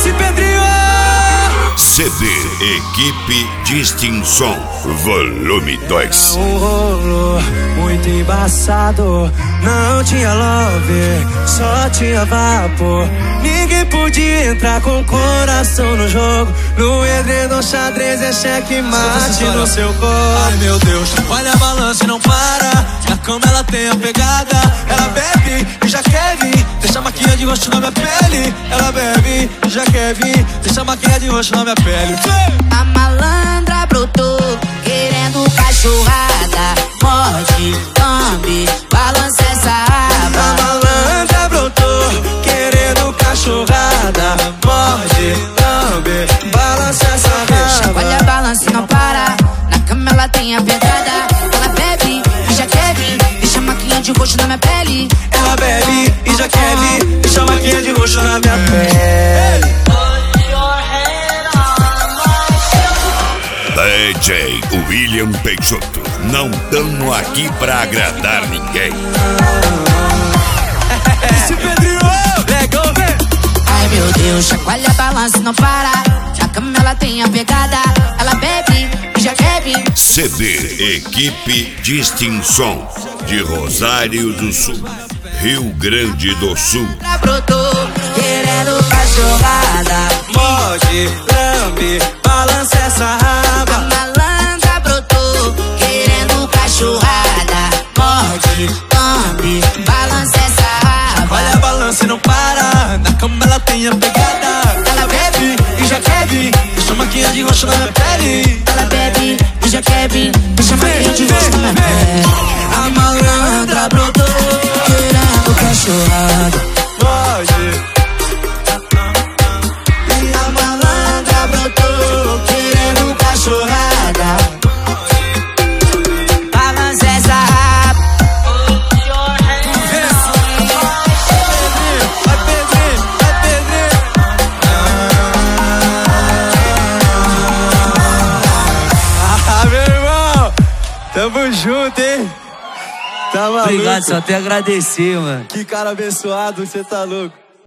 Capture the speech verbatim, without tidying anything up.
Esse Pedrinho! C D Equipe Distinção, volume dois. Um rolo muito embaçado, não tinha love, só tinha vapor. Ninguém podia entrar com o coração no jogo. No edredom xadrez é cheque mate no seu corpo. Ai meu Deus, olha a balança e não para. Na cama ela tem a pegada. Ela bebe e já quer vir, deixa a maquinha de rosto na minha pele. Ela bebe e já quer vir, deixa a maquinha de rosto na minha pele. A malandra brotou, querendo cachorrada. Morde, lambe, balança essa aba. A malandra brotou, querendo cachorrada. Morde, lambe, balança essa raba. Olha a balança e não para. Na cama ela tem a pegada. Ela bebe e já quer vir, deixa a maquinha de roxo na minha pele. Ela bebe e já quer vir, deixa a maquinha de roxo na minha pele. D J William Peixoto, não tamo aqui pra agradar ninguém. Esse Pedrinho, legal, vem. Ai meu Deus, chacoalha a balança e não para. Na cama ela tem a pegada. Ela bebe e já quer vir. C D Equipe Distinção, de Rosário do Sul, Rio Grande do Sul. Brotou, querendo cachorrada. Morde, lambe, balança essa raba. A malandra brotou, querendo cachorrada. Morde, lambe, balança essa raba. Olha a balança e não para. Na cama ela tem a pegada. Ela bebe e já quer vir, deixa a maquinha de roxo na minha pele. Ela bebe e já quer vir, deixa a maquinha de rosto na minha pele. A malandra brotou, querendo cachorrada. Morde. A malandra brotou, querendo cachorrada. Balança essa raba. Vai Pedrinho, vai Pedrinho. Ah, meu irmão, tamo junto, hein? Tá maluco? Obrigado, só até agradecer, mano. Que cara abençoado, você tá louco.